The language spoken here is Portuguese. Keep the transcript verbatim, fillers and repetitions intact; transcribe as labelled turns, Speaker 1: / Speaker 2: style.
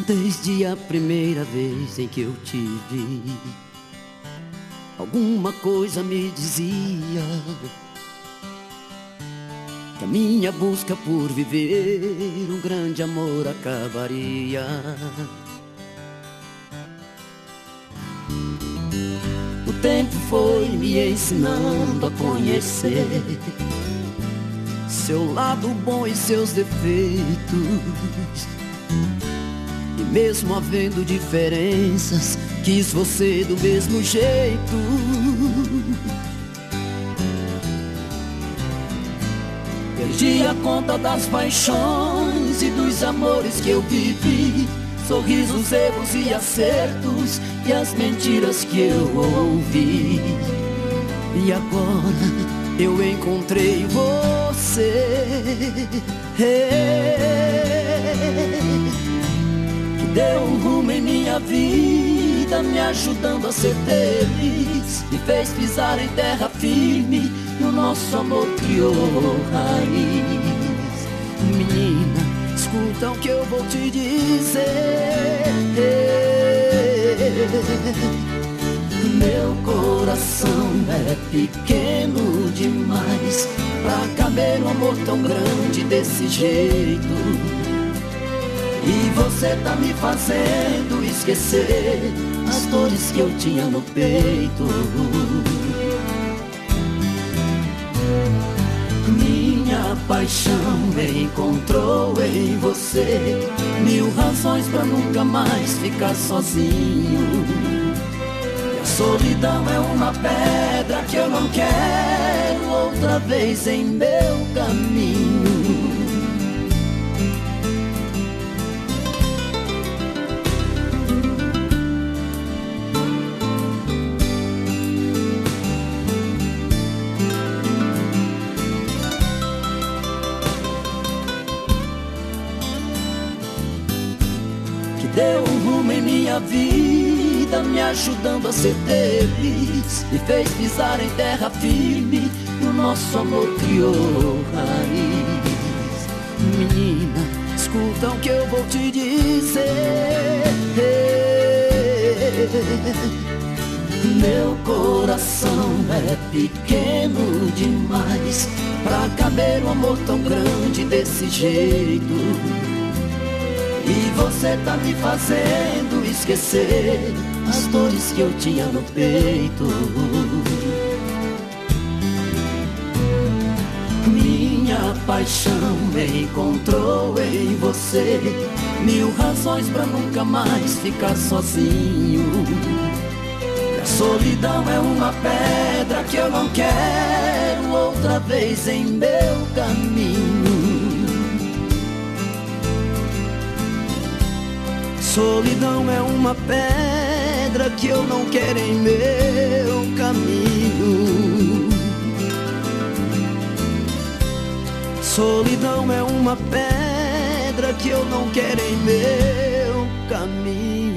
Speaker 1: Desde a primeira vez em que eu te vi, alguma coisa me dizia que a minha busca por viver um grande amor acabaria. O tempo foi me ensinando a conhecer seu lado bom e seus defeitos. E mesmo havendo diferenças, quis você do mesmo jeito. Perdi a conta das paixões e dos amores que eu vivi, sorrisos, erros e acertos, e as mentiras que eu ouvi. E agora eu encontrei você, que deu um rumo em minha vida, me ajudando a ser feliz, me fez pisar em terra firme e o nosso amor criou raiz. Menina, escuta o que eu vou te dizer. Meu coração é pequeno demais pra caber um amor tão grande desse jeito. E você tá me fazendo esquecer as dores que eu tinha no peito. Minha paixão encontrou em você mil razões pra nunca mais ficar sozinho. E a solidão é uma pedra que eu não quero outra vez em meu caminho. Deu um rumo em minha vida, me ajudando a ser feliz, me fez pisar em terra firme e o nosso amor criou raiz. Menina, escuta o que eu vou te dizer. Meu coração é pequeno demais pra caber um amor tão grande desse jeito. E você tá me fazendo esquecer as dores que eu tinha no peito. Minha paixão encontrou em você mil razões pra nunca mais ficar sozinho. E a solidão é uma pedra que eu não quero outra vez em meu caminho. Solidão é uma pedra que eu não quero em meu caminho. Solidão é uma pedra que eu não quero em meu caminho.